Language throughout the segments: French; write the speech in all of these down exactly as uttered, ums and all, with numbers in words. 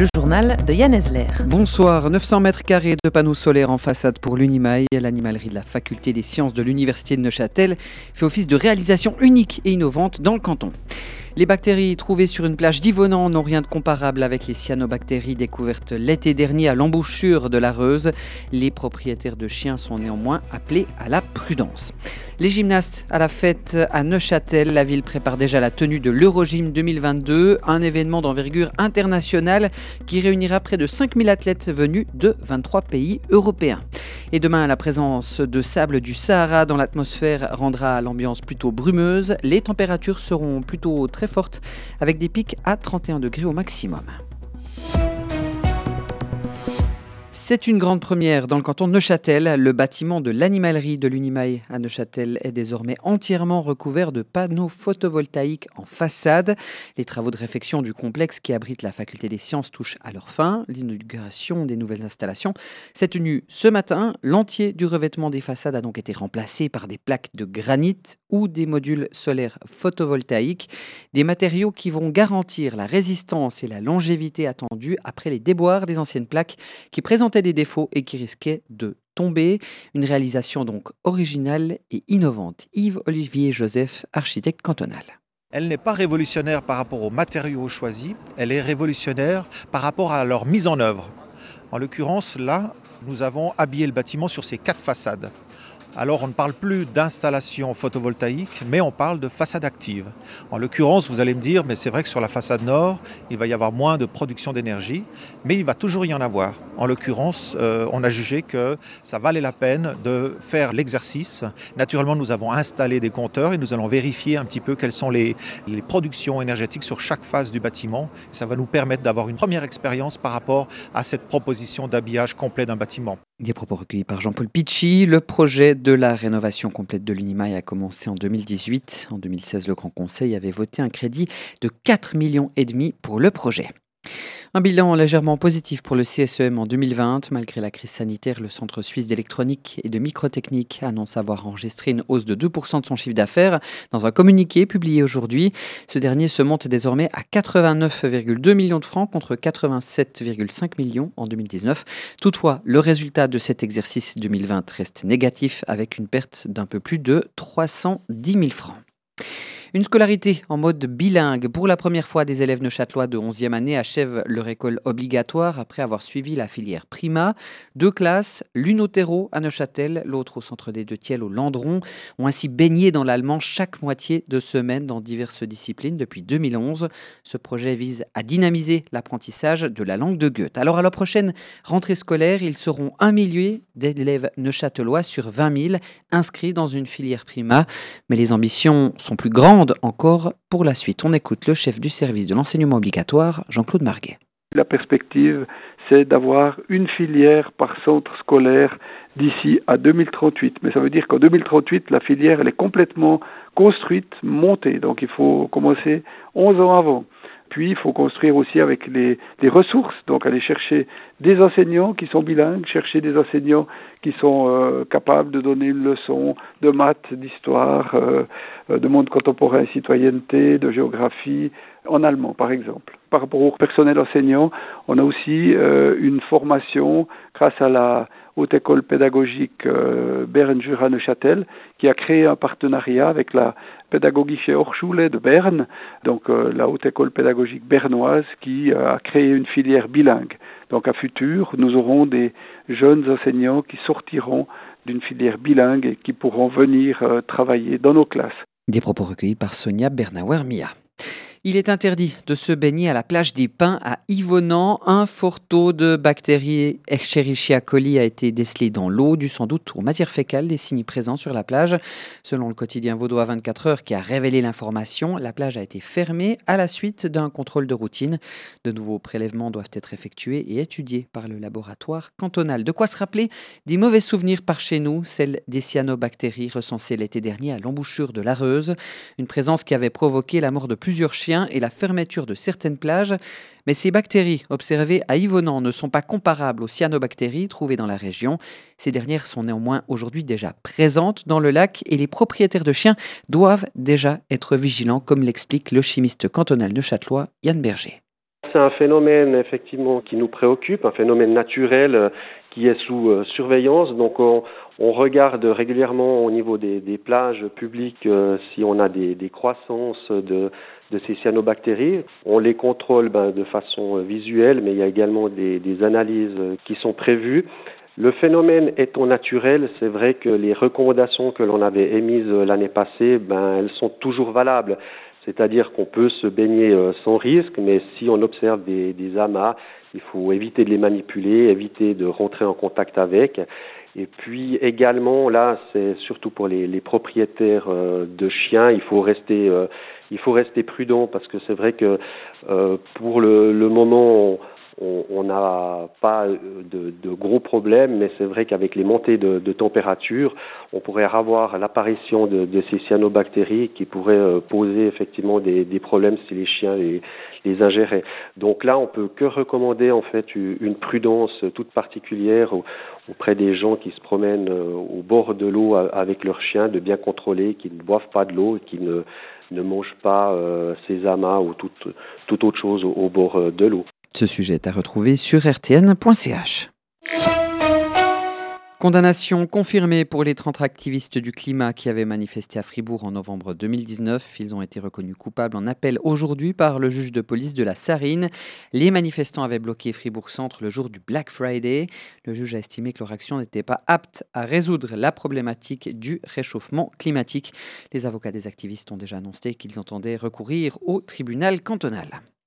le journal de Yann Ezler. Bonsoir, neuf cents mètres carrés de panneaux solaires en façade pour l'Unimail. L'animalerie de la faculté des sciences de l'université de Neuchâtel fait office de réalisation unique et innovante dans le canton. Les bactéries trouvées sur une plage d'Yvonan n'ont rien de comparable avec les cyanobactéries découvertes l'été dernier à l'embouchure de la Reuse. Les propriétaires de chiens sont néanmoins appelés à la prudence. Les gymnastes à la fête à Neuchâtel, la ville prépare déjà la tenue de l'Eurogym deux mille vingt-deux, un événement d'envergure internationale qui réunira près de cinq mille athlètes venus de vingt-trois pays européens. Et demain, la présence de sable du Sahara dans l'atmosphère rendra l'ambiance plutôt brumeuse. Les températures seront plutôt très fortes avec des pics à trente et un degrés au maximum. C'est une grande première dans le canton de Neuchâtel. Le bâtiment de l'animalerie de l'Unimail à Neuchâtel est désormais entièrement recouvert de panneaux photovoltaïques en façade. Les travaux de réfection du complexe qui abrite la faculté des sciences touchent à leur fin. L'inauguration des nouvelles installations s'est tenue ce matin. L'entier du revêtement des façades a donc été remplacé par des plaques de granit ou des modules solaires photovoltaïques. Des matériaux qui vont garantir la résistance et la longévité attendues après les déboires des anciennes plaques qui présentaient des défauts et qui risquaient de tomber. Une réalisation donc originale et innovante. Yves-Olivier Joseph, architecte cantonal. Elle n'est pas révolutionnaire par rapport aux matériaux choisis, elle est révolutionnaire par rapport à leur mise en œuvre. En l'occurrence, là, nous avons habillé le bâtiment sur ces quatre façades. Alors on ne parle plus d'installation photovoltaïque, mais on parle de façade active. En l'occurrence, vous allez me dire, mais c'est vrai que sur la façade nord, il va y avoir moins de production d'énergie, mais il va toujours y en avoir. En l'occurrence, euh, on a jugé que ça valait la peine de faire l'exercice. Naturellement, nous avons installé des compteurs et nous allons vérifier un petit peu quelles sont les, les productions énergétiques sur chaque phase du bâtiment. Ça va nous permettre d'avoir une première expérience par rapport à cette proposition d'habillage complet d'un bâtiment. Des propos recueillis par Jean-Paul Pichy. Le projet de la rénovation complète de l'Unimail a commencé en deux mille dix-huit. En deux mille seize, le Grand Conseil avait voté un crédit de quatre millions et demi pour le projet. Un bilan légèrement positif pour le C S E M en deux mille vingt. Malgré la crise sanitaire, le Centre suisse d'électronique et de microtechnique annonce avoir enregistré une hausse de deux pour cent de son chiffre d'affaires. Dans un communiqué publié aujourd'hui, ce dernier se monte désormais à quatre-vingt-neuf virgule deux millions de francs contre quatre-vingt-sept virgule cinq millions en deux mille dix-neuf. Toutefois, le résultat de cet exercice deux mille vingt reste négatif avec une perte d'un peu plus de trois cent dix mille francs. Une scolarité en mode bilingue. Pour la première fois, des élèves neuchâtelois de onzième année achèvent leur école obligatoire après avoir suivi la filière Prima. Deux classes, l'une au Terreau à Neuchâtel, l'autre au centre des Deux-Thiels au Landron, ont ainsi baigné dans l'allemand chaque moitié de semaine dans diverses disciplines depuis deux mille onze. Ce projet vise à dynamiser l'apprentissage de la langue de Goethe. Alors à la prochaine rentrée scolaire, ils seront un millier d'élèves neuchâtelois sur vingt mille inscrits dans une filière Prima. Mais les ambitions sont plus grandes encore pour la suite. On écoute le chef du service de l'enseignement obligatoire, Jean-Claude Marguet. La perspective, c'est d'avoir une filière par centre scolaire d'ici à deux mille trente-huit. Mais ça veut dire qu'en deux mille trente-huit, la filière elle est complètement construite, montée. Donc il faut commencer onze ans avant. Puis il faut construire aussi avec les, les ressources, donc aller chercher des enseignants qui sont bilingues, chercher des enseignants qui sont euh, capables de donner une leçon de maths, d'histoire, euh, de monde contemporain, citoyenneté, de géographie, en allemand par exemple. Par rapport au personnel enseignant, on a aussi euh, une formation grâce à la Haute École Pédagogique euh, Bern-Jura-Neuchâtel qui a créé un partenariat avec la Pädagogische Hochschule de Berne, donc euh, la Haute École Pédagogique bernoise qui euh, a créé une filière bilingue. Donc à futur, nous aurons des jeunes enseignants qui sortiront d'une filière bilingue et qui pourront venir euh, travailler dans nos classes. Des propos recueillis par Sonia Bernauer-Mia. Il est interdit de se baigner à la plage des Pins à Yvonan. Un fort taux de bactéries Escherichia coli a été décelé dans l'eau, dû sans doute aux matières fécales des cygnes présents sur la plage. Selon le quotidien vaudois vingt-quatre heures qui a révélé l'information, la plage a été fermée à la suite d'un contrôle de routine. De nouveaux prélèvements doivent être effectués et étudiés par le laboratoire cantonal. De quoi se rappeler des mauvais souvenirs par chez nous, celles des cyanobactéries recensées l'été dernier à l'embouchure de la Reuse. Une présence qui avait provoqué la mort de plusieurs chiens et la fermeture de certaines plages. Mais ces bactéries observées à Yvonan ne sont pas comparables aux cyanobactéries trouvées dans la région. Ces dernières sont néanmoins aujourd'hui déjà présentes dans le lac et les propriétaires de chiens doivent déjà être vigilants, comme l'explique le chimiste cantonal neuchâtelois Yann Berger. c'est un phénomène effectivement qui nous préoccupe, un phénomène naturel euh, qui est sous euh, surveillance. Donc on, on regarde régulièrement au niveau des, des plages publiques euh, si on a des, des croissances de, de ces cyanobactéries. On les contrôle ben, de façon visuelle, mais il y a également des, des analyses qui sont prévues. Le phénomène étant naturel, c'est vrai que les recommandations que l'on avait émises l'année passée, ben, elles sont toujours valables. C'est-à-dire qu'on peut se baigner sans risque, mais si on observe des, des amas, il faut éviter de les manipuler, éviter de rentrer en contact avec. Et puis également, là, c'est surtout pour les, les propriétaires euh, de chiens, il faut rester, euh, il faut rester prudent parce que c'est vrai que euh, pour le, le moment, on n'a pas de, de gros problèmes, mais c'est vrai qu'avec les montées de, de température, on pourrait avoir l'apparition de, de ces cyanobactéries qui pourraient euh, poser effectivement des, des problèmes si les chiens les, les ingéraient. Donc là, on peut que recommander en fait une prudence toute particulière auprès des gens qui se promènent au bord de l'eau avec leurs chiens, de bien contrôler qu'ils ne boivent pas de l'eau et qu'ils ne, ne mangent pas euh, ces amas ou toute, toute autre chose au, au bord de l'eau. Ce sujet est à retrouver sur r t n point c h. Condamnation confirmée pour les trente activistes du climat qui avaient manifesté à Fribourg en novembre deux mille dix-neuf. Ils ont été reconnus coupables en appel aujourd'hui par le juge de police de la Sarine. Les manifestants avaient bloqué Fribourg-Centre le jour du Black Friday. Le juge a estimé que leur action n'était pas apte à résoudre la problématique du réchauffement climatique. Les avocats des activistes ont déjà annoncé qu'ils entendaient recourir au tribunal cantonal.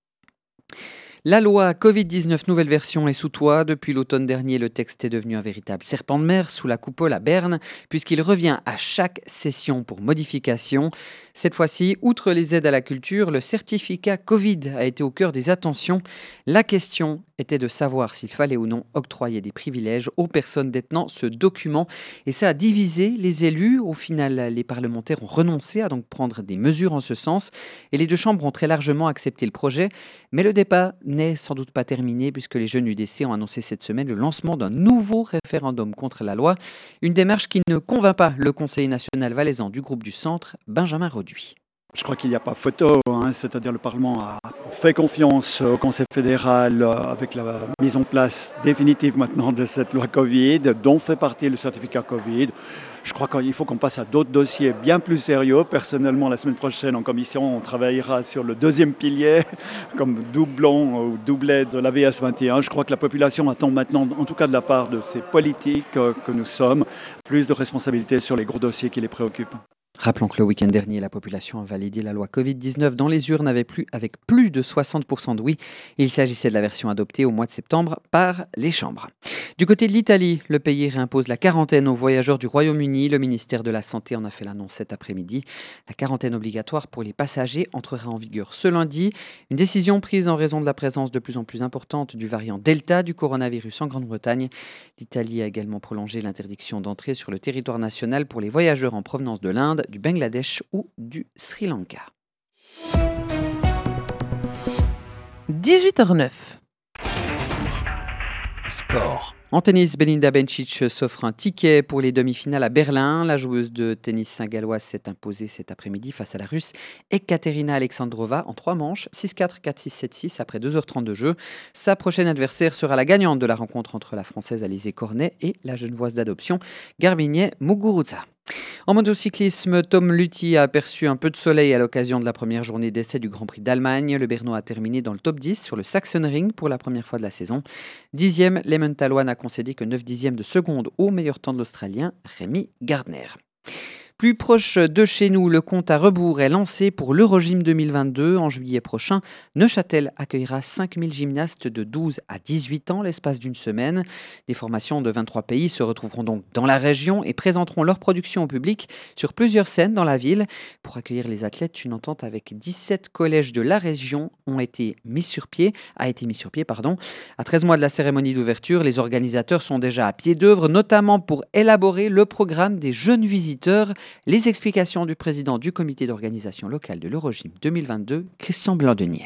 La loi covid dix-neuf nouvelle version est sous toit. Depuis l'automne dernier, le texte est devenu un véritable serpent de mer sous la coupole à Berne, puisqu'il revient à chaque session pour modification. Cette fois-ci, outre les aides à la culture, le certificat Covid a été au cœur des attentions. La question était de savoir s'il fallait ou non octroyer des privilèges aux personnes détenant ce document. Et ça a divisé les élus. Au final, les parlementaires ont renoncé à donc prendre des mesures en ce sens. Et les deux chambres ont très largement accepté le projet. Mais le débat n'est sans doute pas terminé puisque les jeunes U D C ont annoncé cette semaine le lancement d'un nouveau référendum contre la loi. Une démarche qui ne convainc pas le conseiller national valaisan du groupe du Centre, Benjamin Roduit. Je crois qu'il n'y a pas photo, hein, c'est-à-dire le Parlement a fait confiance au Conseil fédéral euh, avec la mise en place définitive maintenant de cette loi Covid, dont fait partie le certificat Covid. Je crois qu'il faut qu'on passe à d'autres dossiers bien plus sérieux. Personnellement, la semaine prochaine en commission, on travaillera sur le deuxième pilier comme doublon ou doublet de l'A V S vingt et un. Je crois que la population attend maintenant, en tout cas de la part de ces politiques que nous sommes, plus de responsabilités sur les gros dossiers qui les préoccupent. Rappelons que le week-end dernier, la population a validé la loi covid dix-neuf dans les urnes avec plus, avec plus de soixante pour cent de oui. Il s'agissait de la version adoptée au mois de septembre par les chambres. Du côté de l'Italie, le pays réimpose la quarantaine aux voyageurs du Royaume-Uni. Le ministère de la Santé en a fait l'annonce cet après-midi. La quarantaine obligatoire pour les passagers entrera en vigueur ce lundi. Une décision prise en raison de la présence de plus en plus importante du variant Delta du coronavirus en Grande-Bretagne. L'Italie a également prolongé l'interdiction d'entrée sur le territoire national pour les voyageurs en provenance de l'Inde, du Bangladesh ou du Sri Lanka. dix-huit heures neuf. Sport. En tennis, Belinda Bencic s'offre un ticket pour les demi-finales à Berlin. La joueuse de tennis saint-galloise s'est imposée cet après-midi face à la Russe Ekaterina Alexandrova en trois manches, six quatre, quatre six, sept six après deux heures trente de jeu. Sa prochaine adversaire sera la gagnante de la rencontre entre la Française Alizé Cornet et la Genevoise d'adoption Garbiñe Muguruza. En motocyclisme, Tom Luthi a aperçu un peu de soleil à l'occasion de la première journée d'essai du Grand Prix d'Allemagne. Le Bernois a terminé dans le top dix sur le Sachsenring pour la première fois de la saison. Dixième, l'Emmentaler n'a concédé que neuf dixièmes de seconde au meilleur temps de l'Australien Rémi Gardner. Plus proche de chez nous, le compte à rebours est lancé pour l'Eurogym deux mille vingt-deux. En juillet prochain, Neuchâtel accueillera cinq mille gymnastes de douze à dix-huit ans l'espace d'une semaine. Des formations de vingt-trois pays se retrouveront donc dans la région et présenteront leur production au public sur plusieurs scènes dans la ville. Pour accueillir les athlètes, une entente avec dix-sept collèges de la région ont été mis sur pied, a été mise sur pied. Pardon. À treize mois de la cérémonie d'ouverture, les organisateurs sont déjà à pied d'œuvre, notamment pour élaborer le programme des jeunes visiteurs. Les explications du président du comité d'organisation locale de l'Eurogym deux mille vingt-deux, Christian Blandenier.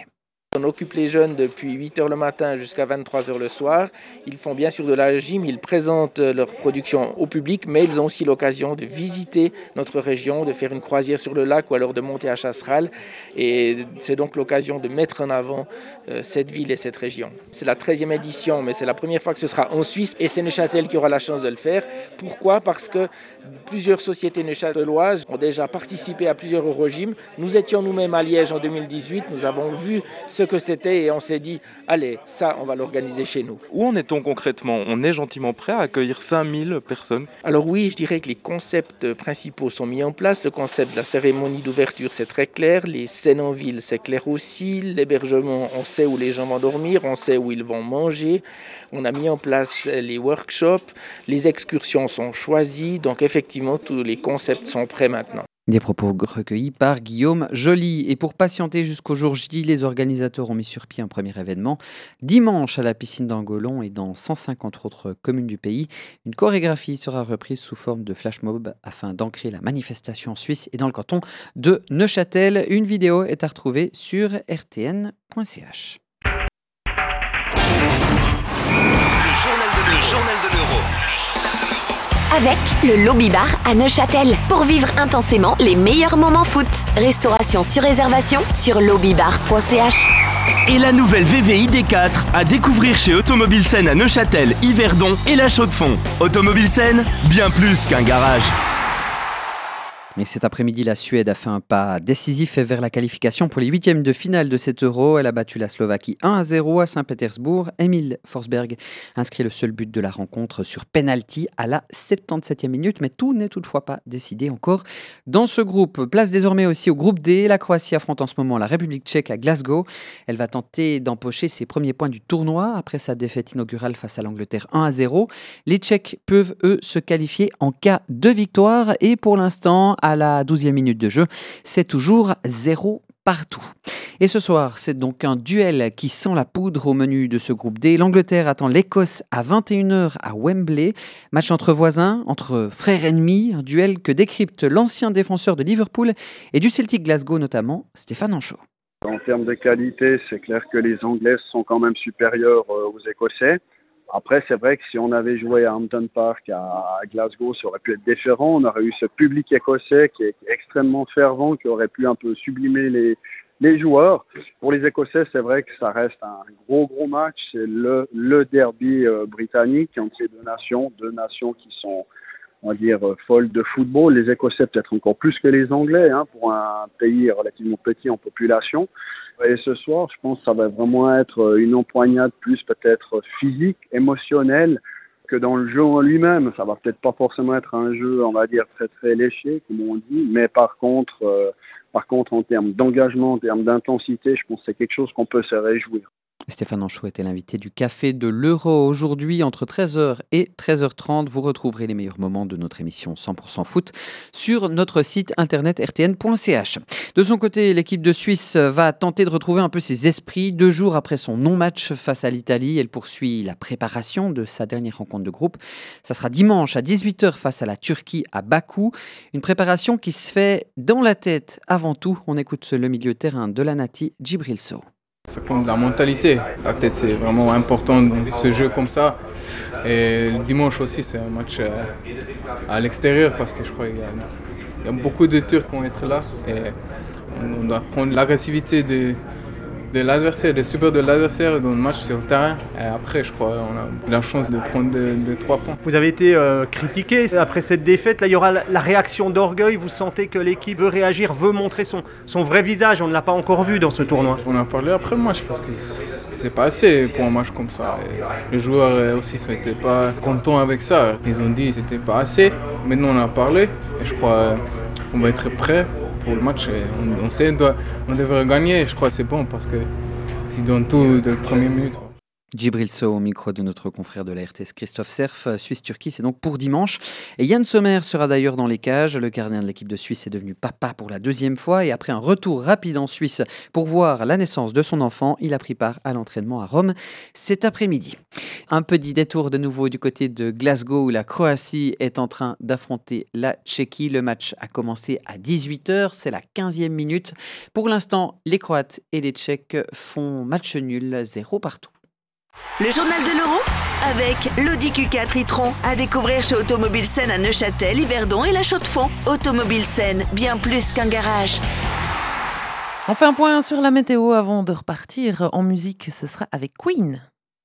On occupe les jeunes depuis huit heures le matin jusqu'à vingt-trois heures le soir. Ils font bien sûr de la gym, ils présentent leur production au public, mais ils ont aussi l'occasion de visiter notre région, de faire une croisière sur le lac ou alors de monter à Chasseral. Et c'est donc l'occasion de mettre en avant euh, cette ville et cette région. C'est la treizième édition, mais c'est la première fois que ce sera en Suisse et c'est Neuchâtel qui aura la chance de le faire. Pourquoi ? Parce que plusieurs sociétés neuchâteloises ont déjà participé à plusieurs Eurogym. Nous étions nous-mêmes à Liège en deux mille dix-huit, nous avons vu ce que c'était et on s'est dit, allez, ça, on va l'organiser chez nous. Où en est-on concrètement ? On est gentiment prêt à accueillir cinq mille personnes ? Alors oui, je dirais que les concepts principaux sont mis en place. Le concept de la cérémonie d'ouverture, c'est très clair. Les scènes en ville, c'est clair aussi. L'hébergement, on sait où les gens vont dormir, on sait où ils vont manger. On a mis en place les workshops, les excursions sont choisies. Donc effectivement, tous les concepts sont prêts maintenant. Des propos recueillis par Guillaume Joly. Et pour patienter jusqu'au jour J, les organisateurs ont mis sur pied un premier événement. Dimanche, à la piscine d'Angolon et dans cent cinquante autres communes du pays, une chorégraphie sera reprise sous forme de flash mob afin d'ancrer la manifestation en Suisse et dans le canton de Neuchâtel. Une vidéo est à retrouver sur r t n point c h. Le journal de, le journal de l'Euro. Avec le Lobby Bar à Neuchâtel pour vivre intensément les meilleurs moments foot. Restauration sur réservation sur lobbybar point c h. Et la nouvelle V V I D quatre à découvrir chez Automobile Seine à Neuchâtel, Yverdon et La Chaux-de-Fonds. Automobile Seine, bien plus qu'un garage. Et cet après-midi, la Suède a fait un pas décisif vers la qualification pour les huitièmes de finale de cet Euro. Elle a battu la Slovaquie un à zéro à Saint-Pétersbourg. Emil Forsberg inscrit le seul but de la rencontre sur penalty à la soixante-dix-septième minute. Mais tout n'est toutefois pas décidé encore dans ce groupe. Place désormais aussi au groupe D. La Croatie affronte en ce moment la République tchèque à Glasgow. Elle va tenter d'empocher ses premiers points du tournoi après sa défaite inaugurale face à l'Angleterre un à zéro. Les Tchèques peuvent, eux, se qualifier en cas de victoire. Et pour l'instant, à la douzième minute de jeu, c'est toujours zéro partout. Et ce soir, c'est donc un duel qui sent la poudre au menu de ce groupe D. L'Angleterre attend l'Écosse à vingt et une heures à Wembley. Match entre voisins, entre frères ennemis, un duel que décrypte l'ancien défenseur de Liverpool et du Celtic Glasgow notamment, Stéphane Anchaud. En termes de qualité, c'est clair que les Anglais sont quand même supérieurs aux Écossais. Après, c'est vrai que si on avait joué à Hampton Park, à Glasgow, ça aurait pu être différent. On aurait eu ce public écossais qui est extrêmement fervent, qui aurait pu un peu sublimer les, les joueurs. Pour les Écossais, c'est vrai que ça reste un gros, gros match. C'est le, le derby euh, britannique entre ces deux nations, deux nations qui sont, on va dire, folles de football. Les Écossais peut-être encore plus que les Anglais, hein, pour un pays relativement petit en population. Et ce soir, je pense que ça va vraiment être une empoignade plus peut-être physique, émotionnelle, que dans le jeu en lui-même. Ça va peut-être pas forcément être un jeu, on va dire, très très léché, comme on dit, mais par contre, euh, par contre, en termes d'engagement, en termes d'intensité, je pense que c'est quelque chose qu'on peut se réjouir. Stéphane Anchaud était l'invité du Café de l'Euro. Aujourd'hui, entre treize heures et treize heures trente, vous retrouverez les meilleurs moments de notre émission cent pour cent foot sur notre site internet r t n point c h. De son côté, l'équipe de Suisse va tenter de retrouver un peu ses esprits. Deux jours après son non-match face à l'Italie, elle poursuit la préparation de sa dernière rencontre de groupe. Ça sera dimanche à dix-huit heures face à la Turquie à Bakou. Une préparation qui se fait dans la tête avant tout. On écoute le milieu de terrain de la Nati, Djibril Sow. Ça compte la mentalité. La tête, c'est vraiment important dans ce jeu comme ça. Et le dimanche aussi, c'est un match à l'extérieur parce que je crois qu'il y a, il y a beaucoup de Turcs qui vont être là. Et on doit prendre l'agressivité de, de l'adversaire, des supports de l'adversaire dans le match sur le terrain. Et après, je crois qu'on a la chance de prendre de, de trois points. Vous avez été euh, critiqué après cette défaite. Là, il y aura la réaction d'orgueil. Vous sentez que l'équipe veut réagir, veut montrer son, son vrai visage. On ne l'a pas encore vu dans ce tournoi. On a parlé après le match parce que c'est pas assez pour un match comme ça. Et les joueurs aussi n'étaient pas contents avec ça. Ils ont dit que c'était pas assez. Maintenant, on a parlé et je crois qu'on va être prêts pour le match. Et on, on sait qu'on devrait gagner. Je crois que c'est bon parce que tu donnes tout dès les premières minutes. Djibril Sow au micro de notre confrère de la R T S Christophe Serf. Suisse-Turquie, c'est donc pour dimanche. Et Yann Sommer sera d'ailleurs dans les cages. Le gardien de l'équipe de Suisse est devenu papa pour la deuxième fois. Et après un retour rapide en Suisse pour voir la naissance de son enfant, il a pris part à l'entraînement à Rome cet après-midi. Un petit détour de nouveau du côté de Glasgow où la Croatie est en train d'affronter la Tchéquie. Le match a commencé à dix-huit heures. C'est la quinzième minute. Pour l'instant, les Croates et les Tchèques font match nul, zéro partout. Le journal de l'Euro avec l'Audi Q quatre e-tron à découvrir chez Automobile Seine à Neuchâtel, Yverdon et La Chaux-de-Fonds. Automobile Seine, bien plus qu'un garage. On fait un point sur la météo avant de repartir en musique. Ce sera avec Queen.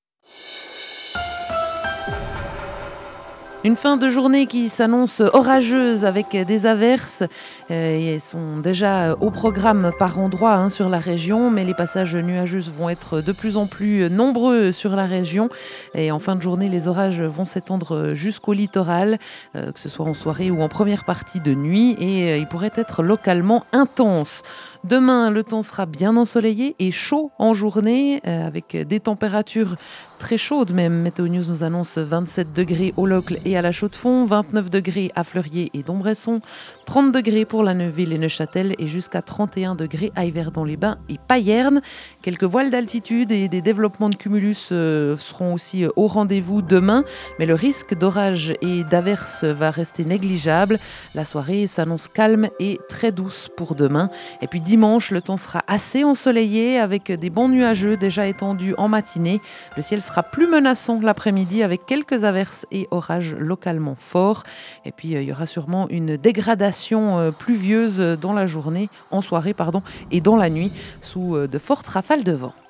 Une fin de journée qui s'annonce orageuse avec des averses. Euh, elles sont déjà au programme par endroits hein, sur la région, mais les passages nuageux vont être de plus en plus nombreux sur la région. Et en fin de journée, les orages vont s'étendre jusqu'au littoral, euh, que ce soit en soirée ou en première partie de nuit, et euh, ils pourraient être localement intenses. Demain, le temps sera bien ensoleillé et chaud en journée, euh, avec des températures très chaudes même. Météo News nous annonce vingt-sept degrés au Locle et à la Chaux-de-Fonds, vingt-neuf degrés à Fleurier et Dombresson, trente degrés pour la Neuville et Neuchâtel et jusqu'à trente et un degrés à Yverdon-les-Bains et Payerne. Quelques voiles d'altitude et des développements de cumulus euh, seront aussi au rendez-vous demain, mais le risque d'orage et d'averse va rester négligeable. La soirée s'annonce calme et très douce pour demain. Et puis dimanche, le temps sera assez ensoleillé avec des bancs nuageux déjà étendus en matinée. Le ciel sera plus menaçant l'après-midi avec quelques averses et orages localement forts. Et puis, euh, il y aura sûrement une dégradation euh, pluvieuse dans la journée, en soirée, pardon, et dans la nuit, sous euh, de fortes rafales de vent.